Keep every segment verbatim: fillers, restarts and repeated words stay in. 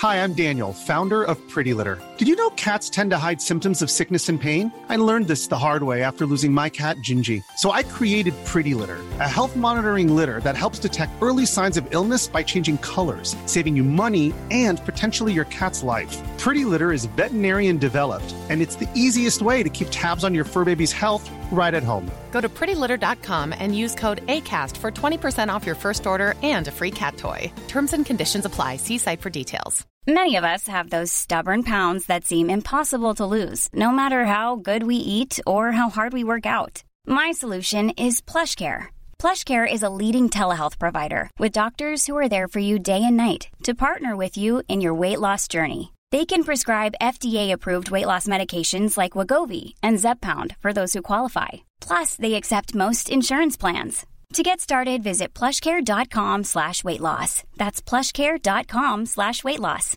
Hi, I'm Daniel, founder of Pretty Litter. Did you know cats tend to hide symptoms of sickness and pain? I learned this the hard way after losing my cat, Gingy. So I created Pretty Litter, a health monitoring litter that helps detect early signs of illness by changing colors, saving you money and potentially your cat's life. Pretty Litter is veterinarian developed, and it's the easiest way to keep tabs on your fur baby's health right at home. Go to pretty litter dot com and use code ACAST for twenty percent off your first order and a free cat toy. Terms and conditions apply. See site for details. Many of us have those stubborn pounds that seem impossible to lose, no matter how good we eat or how hard we work out. My solution is PlushCare. PlushCare is a leading telehealth provider with doctors who are there for you day and night to partner with you in your weight loss journey. They can prescribe F D A-approved weight loss medications like Wegovy and Zepbound for those who qualify. Plus, they accept most insurance plans. To get started, visit plushcare.com slash weight loss. That's plushcare.com slash weight loss.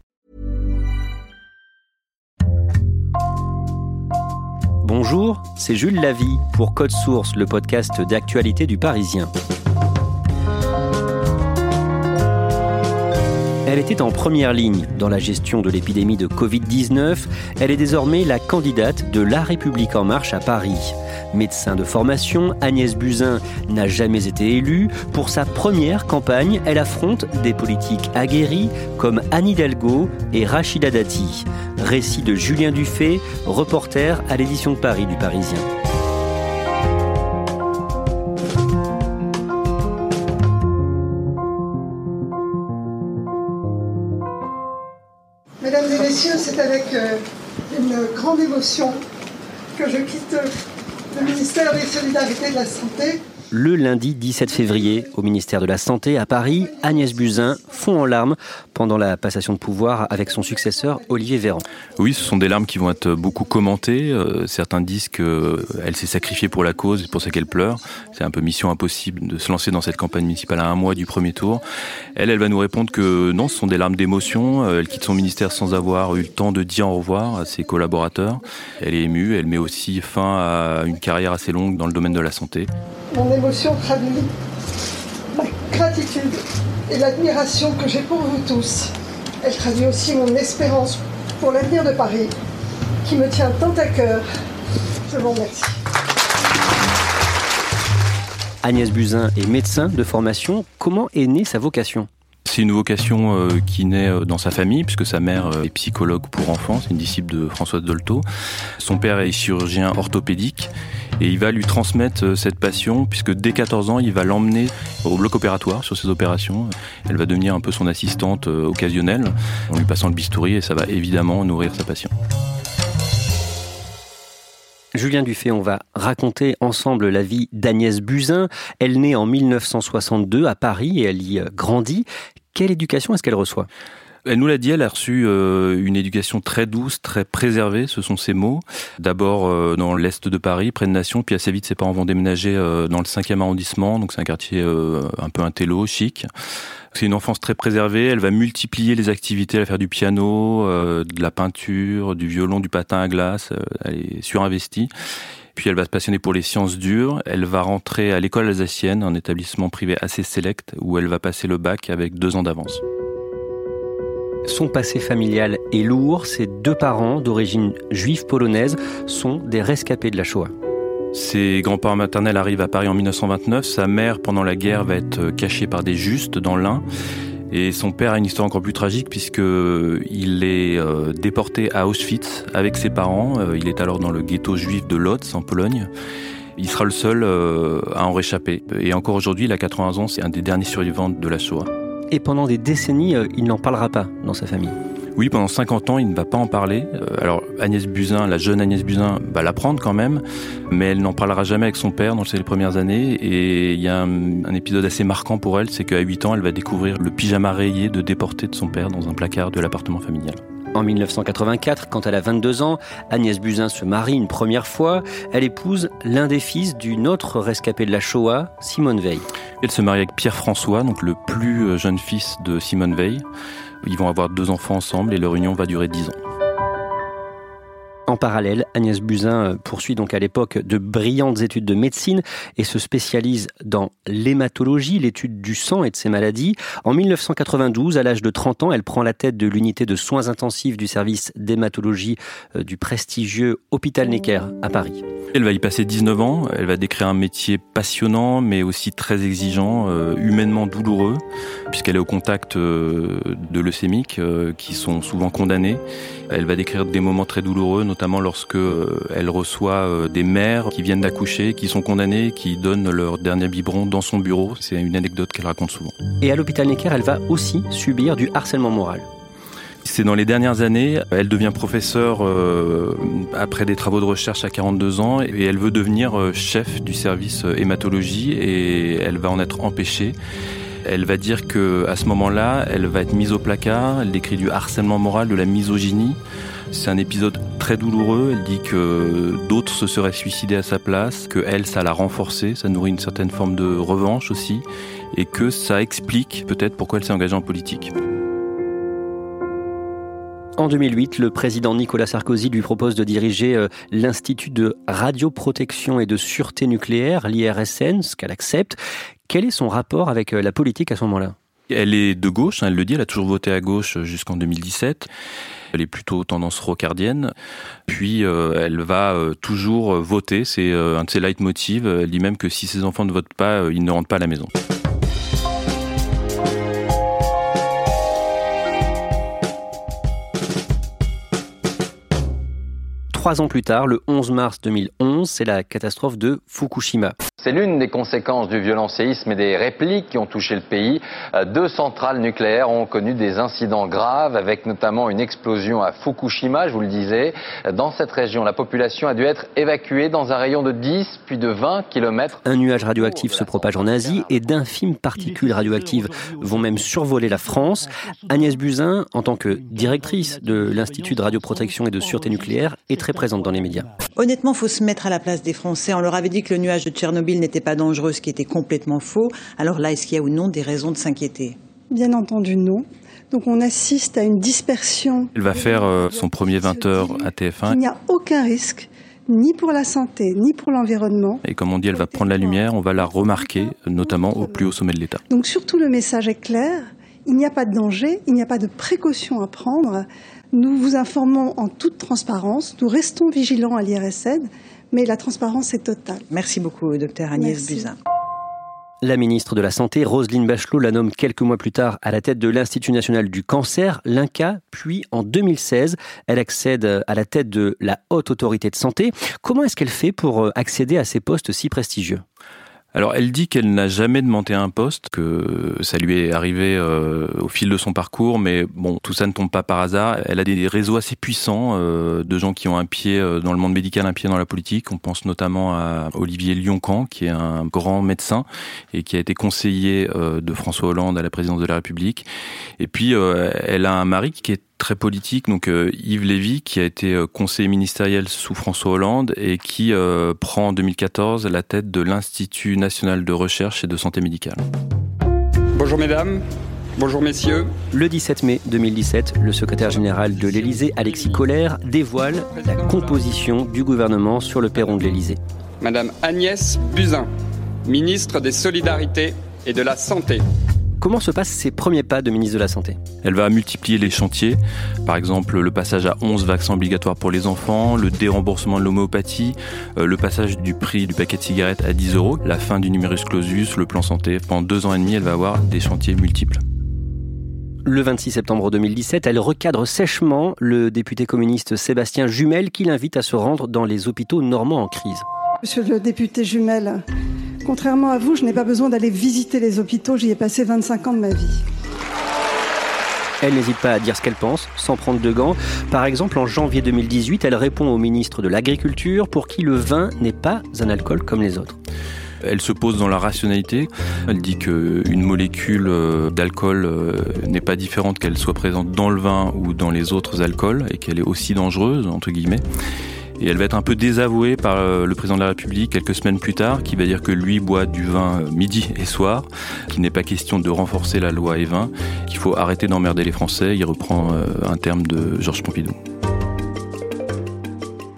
Bonjour, c'est Jules Lavie pour Code Source, le podcast d'actualité du Parisien. Elle était en première ligne dans la gestion de l'épidémie de covid dix-neuf. Elle est désormais la candidate de La République En Marche à Paris. Médecin de formation, Agnès Buzyn n'a jamais été élue. Pour sa première campagne, elle affronte des politiques aguerris comme Anne Hidalgo et Rachida Dati. Récit de Julien Dufay, reporter à l'édition de Paris du Parisien. Mesdames et messieurs, c'est avec euh, une grande émotion que je quitte le ministère des Solidarités et de la Santé. Le lundi dix-sept février, au ministère de la Santé à Paris, Agnès Buzyn fond en larmes pendant la passation de pouvoir avec son successeur Olivier Véran. Oui, ce sont des larmes qui vont être beaucoup commentées. Euh, certains disent qu'elle s'est sacrifiée pour la cause, c'est pour ça qu'elle pleure. C'est un peu mission impossible de se lancer dans cette campagne municipale à un mois du premier tour. Elle, elle va nous répondre que non, ce sont des larmes d'émotion. Elle quitte son ministère sans avoir eu le temps de dire au revoir à ses collaborateurs. Elle est émue, elle met aussi fin à une carrière assez longue dans le domaine de la santé. Mon émotion traduit ma gratitude et l'admiration que j'ai pour vous tous. Elle traduit aussi mon espérance pour l'avenir de Paris, qui me tient tant à cœur. Je vous remercie. Agnès Buzyn est médecin de formation. Comment est née sa vocation ? C'est une vocation euh, qui naît euh, dans sa famille, puisque sa mère euh, est psychologue pour enfants, c'est une disciple de Françoise Dolto. Son père est chirurgien orthopédique et il va lui transmettre euh, cette passion, puisque dès quatorze ans, il va l'emmener au bloc opératoire sur ses opérations. Elle va devenir un peu son assistante euh, occasionnelle, en lui passant le bistouri, et ça va évidemment nourrir sa passion. Julien Dufay, on va raconter ensemble la vie d'Agnès Buzyn. Elle naît en dix-neuf cent soixante-deux à Paris et elle y grandit. Quelle éducation est-ce qu'elle reçoit ? Elle nous l'a dit, elle a reçu euh, une éducation très douce, très préservée, ce sont ses mots. D'abord euh, dans l'est de Paris, près de Nation, puis assez vite ses parents vont déménager euh, dans le cinquième arrondissement, donc c'est un quartier euh, un peu intello, chic. C'est une enfance très préservée, elle va multiplier les activités, elle va faire du piano, euh, de la peinture, du violon, du patin à glace, euh, elle est surinvestie. Puis elle va se passionner pour les sciences dures, elle va rentrer à l'école alsacienne, un établissement privé assez sélect, où elle va passer le bac avec deux ans d'avance. Son passé familial est lourd, ses deux parents, d'origine juive polonaise, sont des rescapés de la Shoah. Ses grands-parents maternels arrivent à Paris en dix-neuf cent vingt-neuf. Sa mère, pendant la guerre, va être cachée par des justes dans l'Ain. Et son père a une histoire encore plus tragique puisqu'il est euh, déporté à Auschwitz avec ses parents. Euh, il est alors dans le ghetto juif de Lodz, en Pologne. Il sera le seul euh, à en réchapper. Et encore aujourd'hui, il a quatre-vingts ans, c'est un des derniers survivants de la Shoah. Et pendant des décennies, euh, il n'en parlera pas dans sa famille. Oui, pendant cinquante ans, il ne va pas en parler. Alors Agnès Buzyn, la jeune Agnès Buzyn, va l'apprendre quand même, mais elle n'en parlera jamais avec son père dans ses premières années. Et il y a un, un épisode assez marquant pour elle, c'est qu'à huit ans, elle va découvrir le pyjama rayé de déporté de son père dans un placard de l'appartement familial. En dix-neuf cent quatre-vingt-quatre, quand elle a vingt-deux ans, Agnès Buzyn se marie une première fois. Elle épouse l'un des fils d'une autre rescapée de la Shoah, Simone Veil. Elle se marie avec Pierre François, donc le plus jeune fils de Simone Veil. Ils vont avoir deux enfants ensemble et leur union va durer dix ans. En En parallèle, Agnès Buzyn poursuit donc à l'époque de brillantes études de médecine et se spécialise dans l'hématologie, l'étude du sang et de ses maladies. En dix-neuf cent quatre-vingt-douze, à l'âge de trente ans, elle prend la tête de l'unité de soins intensifs du service d'hématologie du prestigieux Hôpital Necker à Paris. Elle va y passer dix-neuf ans, elle va décrire un métier passionnant mais aussi très exigeant, euh, humainement douloureux, puisqu'elle est au contact euh, de leucémiques euh, qui sont souvent condamnés. Elle va décrire des moments très douloureux, notamment lorsque euh, elle reçoit euh, des mères qui viennent d'accoucher, qui sont condamnées, qui donnent leur dernier biberon dans son bureau. C'est une anecdote qu'elle raconte souvent. Et à l'hôpital Necker, elle va aussi subir du harcèlement moral. C'est dans les dernières années, elle devient professeure euh, après des travaux de recherche à quarante-deux ans et elle veut devenir euh, chef du service euh, hématologie et elle va en être empêchée. Elle va dire qu'à ce moment-là, elle va être mise au placard, elle décrit du harcèlement moral, de la misogynie. C'est un épisode très douloureux, elle dit que d'autres se seraient suicidés à sa place, que elle, ça l'a renforcée, ça nourrit une certaine forme de revanche aussi et que ça explique peut-être pourquoi elle s'est engagée en politique. En deux mille huit, le président Nicolas Sarkozy lui propose de diriger l'Institut de radioprotection et de sûreté nucléaire, l'I R S N, ce qu'elle accepte. Quel est son rapport avec la politique à ce moment-là ? Elle est de gauche, hein, elle le dit, elle a toujours voté à gauche jusqu'en deux mille dix-sept. Elle est plutôt tendance rocardienne. Puis euh, elle va euh, toujours voter, c'est euh, un de ses leitmotivs. Elle dit même que si ses enfants ne votent pas, euh, ils ne rentrent pas à la maison. Trois ans plus tard, le onze mars deux mille onze, c'est la catastrophe de Fukushima. C'est l'une des conséquences du violent séisme et des répliques qui ont touché le pays. Deux centrales nucléaires ont connu des incidents graves, avec notamment une explosion à Fukushima, je vous le disais. Dans cette région, la population a dû être évacuée dans un rayon de dix puis de vingt kilomètres. Un nuage radioactif se propage en Asie et d'infimes particules radioactives vont même survoler la France. Agnès Buzyn, en tant que directrice de l'Institut de radioprotection et de sûreté nucléaire, est très présente dans les médias. Honnêtement, il faut se mettre à la place des Français. On leur avait dit que le nuage de Tchernobyl n'était pas dangereux, ce qui était complètement faux. Alors là, est-ce qu'il y a ou non des raisons de s'inquiéter ? Bien entendu, non. Donc on assiste à une dispersion. Elle va faire euh, son premier vingt heures à T F un. Il n'y a aucun risque, ni pour la santé, ni pour l'environnement. Et comme on dit, elle va prendre la lumière, on va la remarquer, notamment au plus haut sommet de l'État. Donc surtout, le message est clair. Il n'y a pas de danger, il n'y a pas de précaution à prendre. Nous vous informons en toute transparence. Nous restons vigilants à l'I R S N, mais la transparence est totale. Merci beaucoup, docteur Agnès Buzyn. La ministre de la Santé, Roselyne Bachelot, la nomme quelques mois plus tard à la tête de l'Institut national du cancer, l'I N C A, puis en deux mille seize, elle accède à la tête de la Haute Autorité de Santé. Comment est-ce qu'elle fait pour accéder à ces postes si prestigieux ? Alors, elle dit qu'elle n'a jamais demandé un poste, que ça lui est arrivé euh, au fil de son parcours, mais bon, tout ça ne tombe pas par hasard. Elle a des réseaux assez puissants euh, de gens qui ont un pied dans le monde médical, un pied dans la politique. On pense notamment à Olivier Lioncan, qui est un grand médecin et qui a été conseiller euh, de François Hollande à la présidence de la République. Et puis, euh, elle a un mari qui est très politique, donc euh, Yves Lévy, qui a été euh, conseiller ministériel sous François Hollande et qui euh, prend en deux mille quatorze la tête de l'Institut national de recherche et de santé médicale. Bonjour mesdames, bonjour messieurs. Le dix-sept mai deux mille dix-sept, le secrétaire général de l'Élysée, Alexis Collère, dévoile la composition du gouvernement sur le perron de l'Élysée. Madame Agnès Buzyn, ministre des Solidarités et de la Santé. Comment se passent ces premiers pas de ministre de la Santé ? Elle va multiplier les chantiers, par exemple le passage à onze vaccins obligatoires pour les enfants, le déremboursement de l'homéopathie, euh, le passage du prix du paquet de cigarettes à dix euros, la fin du numerus clausus, le plan santé. Pendant deux ans et demi, elle va avoir des chantiers multiples. Le vingt-six septembre deux mille dix-sept, elle recadre sèchement le député communiste Sébastien Jumel qui l'invite à se rendre dans les hôpitaux normands en crise. Monsieur le député Jumel, contrairement à vous, je n'ai pas besoin d'aller visiter les hôpitaux, j'y ai passé vingt-cinq ans de ma vie. Elle n'hésite pas à dire ce qu'elle pense, sans prendre de gants. Par exemple, en janvier deux mille dix-huit, elle répond au ministre de l'Agriculture pour qui le vin n'est pas un alcool comme les autres. Elle se pose dans la rationalité. Elle dit qu'une molécule d'alcool n'est pas différente qu'elle soit présente dans le vin ou dans les autres alcools et qu'elle est aussi dangereuse, entre guillemets. Et elle va être un peu désavouée par le président de la République quelques semaines plus tard, qui va dire que lui boit du vin midi et soir, qu'il n'est pas question de renforcer la loi Évin, qu'il faut arrêter d'emmerder les Français. Il reprend un terme de Georges Pompidou.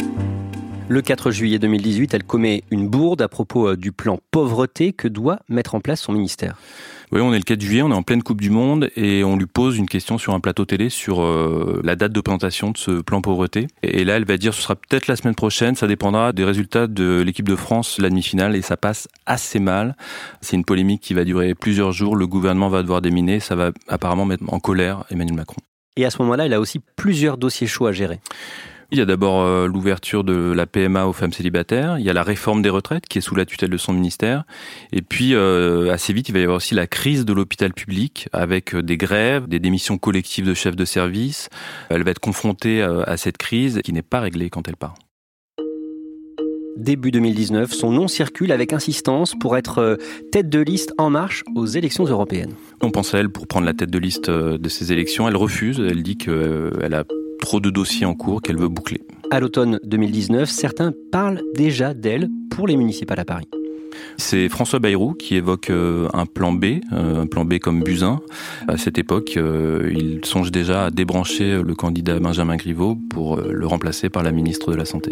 Le quatre juillet deux mille dix-huit, elle commet une bourde à propos du plan pauvreté que doit mettre en place son ministère. Oui, on est le quatre juillet, on est en pleine Coupe du Monde et on lui pose une question sur un plateau télé sur euh, la date de présentation de ce plan pauvreté. Et là, elle va dire ce sera peut-être la semaine prochaine, ça dépendra des résultats de l'équipe de France, la demi-finale, et ça passe assez mal. C'est une polémique qui va durer plusieurs jours, le gouvernement va devoir déminer, ça va apparemment mettre en colère Emmanuel Macron. Et à ce moment-là, il a aussi plusieurs dossiers chauds à gérer. Il y a d'abord euh, l'ouverture de la P M A aux femmes célibataires, il y a la réforme des retraites qui est sous la tutelle de son ministère, et puis euh, assez vite il va y avoir aussi la crise de l'hôpital public avec des grèves, des démissions collectives de chefs de service. Elle va être confrontée euh, à cette crise qui n'est pas réglée quand elle part. Début deux mille dix-neuf, son nom circule avec insistance pour être tête de liste En Marche aux élections européennes. On pense à elle pour prendre la tête de liste de ces élections, elle refuse, elle dit qu'elle a trop de dossiers en cours qu'elle veut boucler. À l'automne deux mille dix-neuf, certains parlent déjà d'elle pour les municipales à Paris. C'est François Bayrou qui évoque un plan B, un plan B comme Buzyn. À cette époque, il songe déjà à débrancher le candidat Benjamin Griveaux pour le remplacer par la ministre de la Santé.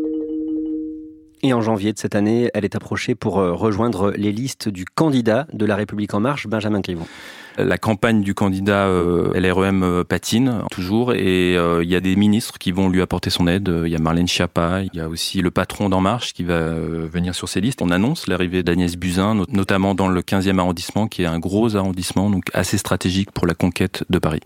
Et en janvier de cette année, elle est approchée pour rejoindre les listes du candidat de La République En Marche, Benjamin Griveaux. La campagne du candidat euh, L R E M patine toujours et il euh, y a des ministres qui vont lui apporter son aide. Il y a Marlène Schiappa, il y a aussi le patron d'En Marche qui va euh, venir sur ces listes. On annonce l'arrivée d'Agnès Buzyn, not- notamment dans le quinzième arrondissement, qui est un gros arrondissement, donc assez stratégique pour la conquête de Paris.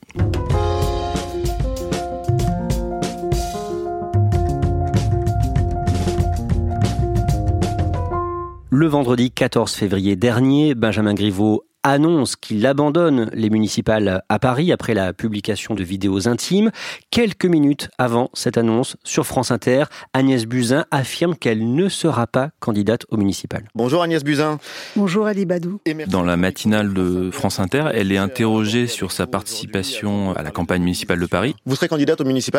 Le vendredi quatorze février dernier, Benjamin Griveaux annonce qu'il abandonne les municipales à Paris après la publication de vidéos intimes. Quelques minutes avant cette annonce, sur France Inter, Agnès Buzyn affirme qu'elle ne sera pas candidate aux municipales. Bonjour Agnès Buzyn. Bonjour Ali Badou. Dans la matinale de France Inter, elle est interrogée sur sa participation à la campagne municipale de Paris. Vous serez candidate aux municipales ?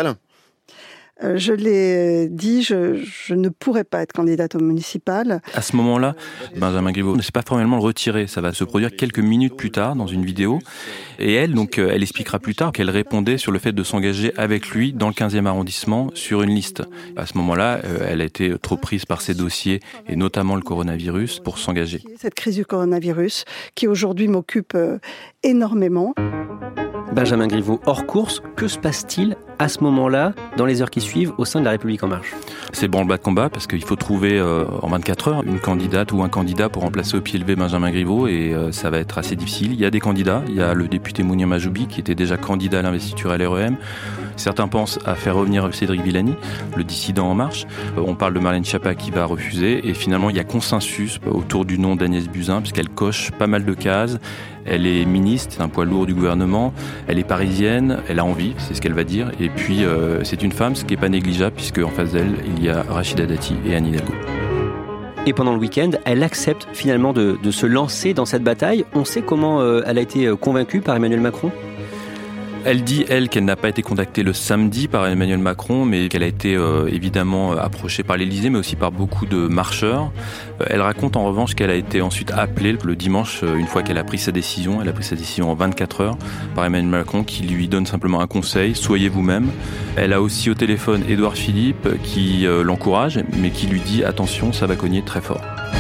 Euh, je l'ai dit, je, je ne pourrais pas être candidate aux municipales. À ce moment-là, Benjamin Griveaux ne s'est pas formellement le retirer. Ça va se produire quelques minutes plus tard dans une vidéo. Et elle, donc, elle expliquera plus tard qu'elle répondait sur le fait de s'engager avec lui dans le quinzième arrondissement sur une liste. À ce moment-là, elle a été trop prise par ses dossiers et notamment le coronavirus pour s'engager. Cette crise du coronavirus qui aujourd'hui m'occupe énormément. Benjamin Griveaux hors course, que se passe-t-il à ce moment-là, dans les heures qui suivent, au sein de La République En Marche ? C'est branle-bas de combat parce qu'il faut trouver euh, en vingt-quatre heures une candidate ou un candidat pour remplacer au pied levé Benjamin Griveaux et euh, ça va être assez difficile. Il y a des candidats, il y a le député Mounir Majoubi qui était déjà candidat à l'investiture L R E M. Certains pensent à faire revenir Cédric Villani, le dissident En Marche. Euh, on parle de Marlène Schiappa qui va refuser et finalement il y a consensus autour du nom d'Agnès Buzyn puisqu'elle coche pas mal de cases. Elle est ministre, c'est un poids lourd du gouvernement, elle est parisienne, elle a envie, c'est ce qu'elle va dire, et puis euh, c'est une femme, ce qui n'est pas négligeable, puisque en face d'elle, il y a Rachida Dati et Anne Hidalgo. Et pendant le week-end, elle accepte finalement de, de se lancer dans cette bataille. On sait comment euh, elle a été convaincue par Emmanuel Macron ? Elle dit, elle, qu'elle n'a pas été contactée le samedi par Emmanuel Macron, mais qu'elle a été euh, évidemment approchée par l'Élysée, mais aussi par beaucoup de marcheurs. Euh, elle raconte en revanche qu'elle a été ensuite appelée le dimanche, euh, une fois qu'elle a pris sa décision. Elle a pris sa décision en vingt-quatre heures par Emmanuel Macron, qui lui donne simplement un conseil, soyez vous-même. Elle a aussi au téléphone Édouard Philippe, qui euh, l'encourage, mais qui lui dit, attention, ça va cogner très fort.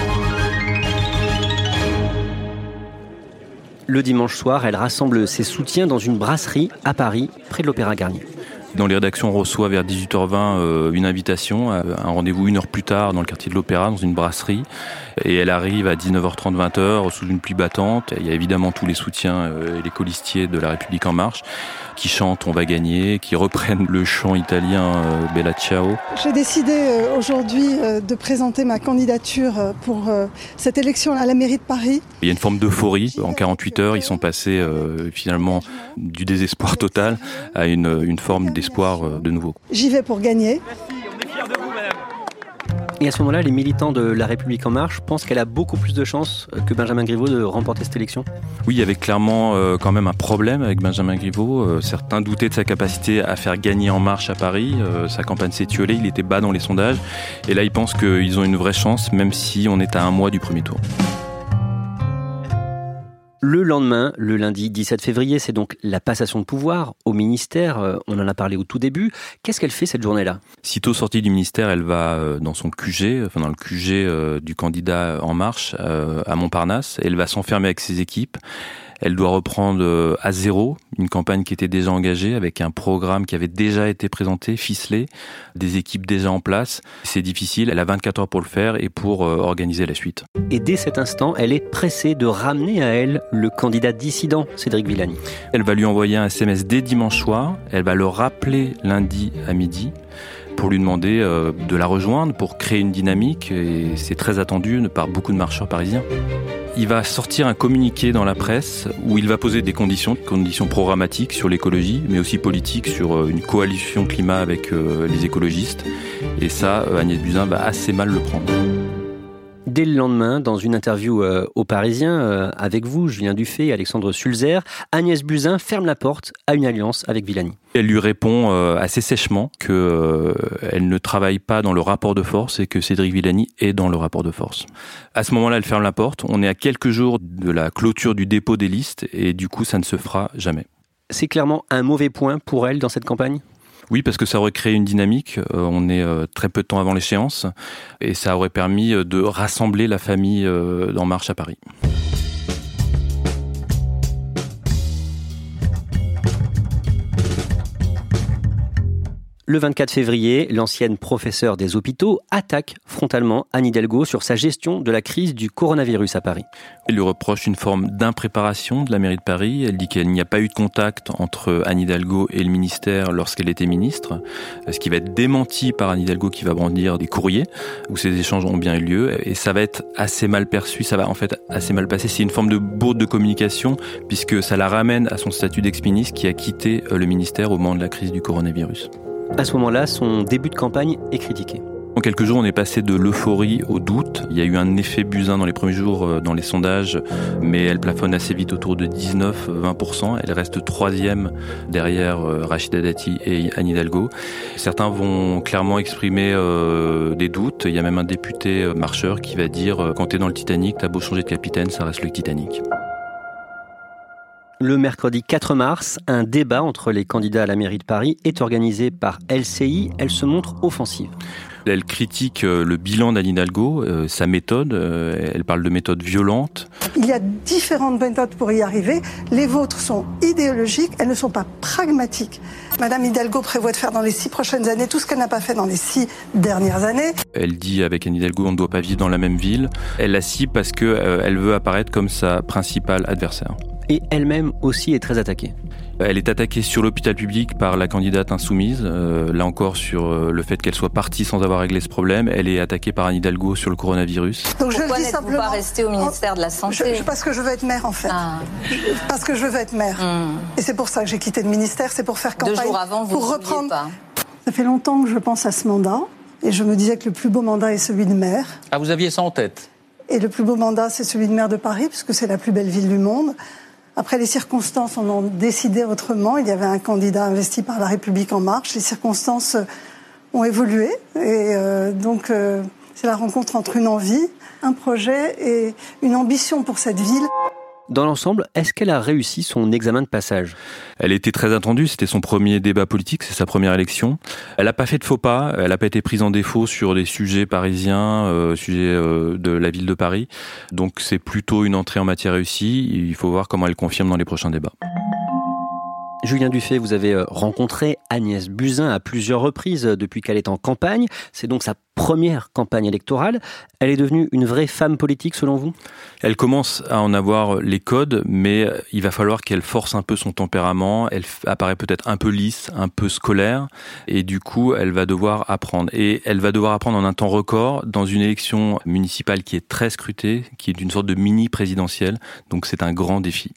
Le dimanche soir, elle rassemble ses soutiens dans une brasserie à Paris, près de l'Opéra Garnier. Dans les rédactions, on reçoit vers dix-huit heures vingt euh, une invitation, à un rendez-vous une heure plus tard dans le quartier de l'Opéra, dans une brasserie. Et elle arrive à dix-neuf heures trente, vingt heures, sous une pluie battante. Il y a évidemment tous les soutiens euh, et les colistiers de La République En Marche qui chantent « On va gagner », qui reprennent le chant italien euh, « Bella Ciao ». J'ai décidé euh, aujourd'hui euh, de présenter ma candidature euh, pour euh, cette élection à la mairie de Paris. Il y a une forme d'euphorie. En quarante-huit heures, ils sont passés euh, finalement du désespoir total à une, une forme d'espoir euh, de nouveau. J'y vais pour gagner. Et à ce moment-là, les militants de La République En Marche pensent qu'elle a beaucoup plus de chances que Benjamin Griveaux de remporter cette élection ? Oui, il y avait clairement euh, quand même un problème avec Benjamin Griveaux. Euh, certains doutaient de sa capacité à faire gagner En Marche à Paris. Euh, sa campagne s'est étiolée, il était bas dans les sondages. Et là, ils pensent qu'ils ont une vraie chance, même si on est à un mois du premier tour. Le lendemain, le lundi dix-sept février, c'est donc la passation de pouvoir au ministère. On en a parlé au tout début. Qu'est-ce qu'elle fait cette journée-là ? Sitôt sortie du ministère, elle va dans son Q G, enfin dans le Q G du candidat En Marche à Montparnasse. Elle va s'enfermer avec ses équipes. Elle doit reprendre à zéro une campagne qui était déjà engagée avec un programme qui avait déjà été présenté, ficelé, des équipes déjà en place. C'est difficile, elle a vingt-quatre heures pour le faire et pour organiser la suite. Et dès cet instant, elle est pressée de ramener à elle le candidat dissident, Cédric Villani. Elle va lui envoyer un S M S dès dimanche soir, elle va le rappeler lundi à midi pour lui demander de la rejoindre, pour créer une dynamique, et c'est très attendu par beaucoup de marcheurs parisiens. Il va sortir un communiqué dans la presse où il va poser des conditions, conditions programmatiques sur l'écologie, mais aussi politiques sur une coalition climat avec les écologistes. Et ça, Agnès Buzyn va assez mal le prendre. Dès le lendemain, dans une interview euh, aux Parisiens, euh, avec vous, Julien Dufay et Alexandre Sulzer, Agnès Buzyn ferme la porte à une alliance avec Villani. Elle lui répond euh, assez sèchement qu'elle euh, ne travaille pas dans le rapport de force et que Cédric Villani est dans le rapport de force. À ce moment-là, elle ferme la porte. On est à quelques jours de la clôture du dépôt des listes et du coup, ça ne se fera jamais. C'est clairement un mauvais point pour elle dans cette campagne ? Oui, parce que ça aurait créé une dynamique. Euh, on est euh, très peu de temps avant l'échéance et ça aurait permis de rassembler la famille euh, d'En Marche à Paris. Le vingt-quatre février, l'ancienne professeure des hôpitaux attaque frontalement Anne Hidalgo sur sa gestion de la crise du coronavirus à Paris. Elle lui reproche une forme d'impréparation de la mairie de Paris. Elle dit qu'il n'y a pas eu de contact entre Anne Hidalgo et le ministère lorsqu'elle était ministre, ce qui va être démenti par Anne Hidalgo qui va brandir des courriers où ces échanges ont bien eu lieu. Et ça va être assez mal perçu, ça va en fait assez mal passer. C'est une forme de bourde de communication puisque ça la ramène à son statut d'ex-ministre qui a quitté le ministère au moment de la crise du coronavirus. À ce moment-là, son début de campagne est critiqué. En quelques jours, on est passé de l'euphorie au doute. Il y a eu un effet Buzyn dans les premiers jours dans les sondages, mais elle plafonne assez vite autour de dix-neuf à vingt pour cent. Elle reste troisième derrière Rachida Dati et Anne Hidalgo. Certains vont clairement exprimer euh, des doutes. Il y a même un député marcheur qui va dire « Quand t'es dans le Titanic, t'as beau changer de capitaine, ça reste le Titanic ». Le mercredi quatre mars, un débat entre les candidats à la mairie de Paris est organisé par L C I. Elle se montre offensive. Elle critique le bilan d'Anne Hidalgo, euh, sa méthode. Euh, elle parle de méthode violente. Il y a différentes méthodes pour y arriver. Les vôtres sont idéologiques, elles ne sont pas pragmatiques. Madame Hidalgo prévoit de faire dans les six prochaines années tout ce qu'elle n'a pas fait dans les six dernières années. Elle dit avec Anne Hidalgo, on ne doit pas vivre dans la même ville. Elle la cible parce qu'elle euh, veut apparaître comme sa principale adversaire. Et elle-même aussi est très attaquée. Elle est attaquée sur l'hôpital public par la candidate insoumise, euh, là encore sur euh, le fait qu'elle soit partie sans avoir réglé ce problème. Elle est attaquée par Anne Hidalgo sur le coronavirus. Donc je Pourquoi le dis simplement, pas rester au ministère de la Santé je, Parce que je veux être maire en fait. Ah. Parce que je veux être maire. Mmh. Et c'est pour ça que j'ai quitté le ministère, c'est pour faire campagne. Deux jours avant, vous pour reprendre. Pas. Ça fait longtemps que je pense à ce mandat et je me disais que le plus beau mandat est celui de maire. Ah, vous aviez ça en tête ? Et le plus beau mandat, c'est celui de maire de Paris, puisque c'est la plus belle ville du monde. Après, les circonstances en ont décidé autrement. Il y avait un candidat investi par La République En Marche. Les circonstances ont évolué. Et euh, donc, euh, c'est la rencontre entre une envie, un projet et une ambition pour cette ville. Dans l'ensemble, est-ce qu'elle a réussi son examen de passage ? Elle était très attendue, c'était son premier débat politique, c'est sa première élection. Elle n'a pas fait de faux pas, elle n'a pas été prise en défaut sur des sujets parisiens, euh, sujets euh, de la ville de Paris. Donc c'est plutôt une entrée en matière réussie, il faut voir comment elle confirme dans les prochains débats. Julien Dufay, vous avez rencontré Agnès Buzyn à plusieurs reprises depuis qu'elle est en campagne. C'est donc sa première campagne électorale. Elle est devenue une vraie femme politique selon vous ? Elle commence à en avoir les codes, mais il va falloir qu'elle force un peu son tempérament. Elle apparaît peut-être un peu lisse, un peu scolaire, et du coup, elle va devoir apprendre. Et elle va devoir apprendre en un temps record dans une élection municipale qui est très scrutée, qui est une sorte de mini-présidentielle. Donc c'est un grand défi.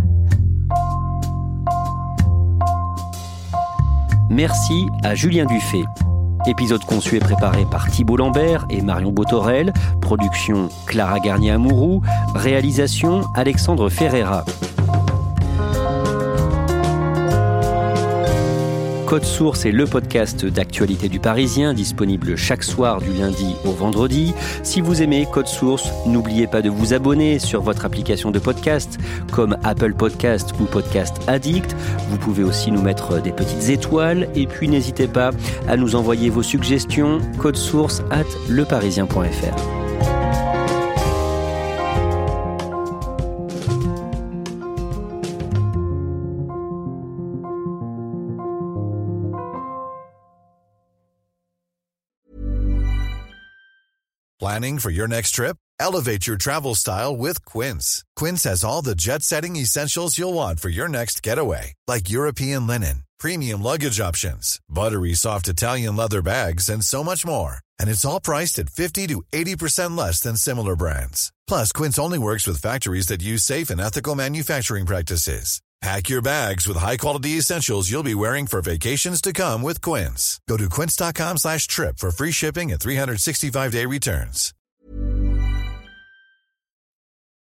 Merci à Julien Dufay. Épisode conçu et préparé par Thibault Lambert et Marion Botorel. Production Clara Garnier-Amouroux. Réalisation Alexandre Ferreira. Code Source est le podcast d'actualité du Parisien, disponible chaque soir du lundi au vendredi. Si vous aimez Code Source, n'oubliez pas de vous abonner sur votre application de podcast, comme Apple Podcast ou Podcast Addict. Vous pouvez aussi nous mettre des petites étoiles et puis n'hésitez pas à nous envoyer vos suggestions, codesource arobase leparisien point f r. Planning for your next trip? Elevate your travel style with Quince. Quince has all the jet-setting essentials you'll want for your next getaway, like European linen, premium luggage options, buttery soft Italian leather bags, and so much more. And it's all priced at fifty to eighty percent less than similar brands. Plus, Quince only works with factories that use safe and ethical manufacturing practices. Pack your bags with high-quality essentials you'll be wearing for vacations to come with Quince. Go to quince.com slash trip for free shipping and three sixty-five day returns.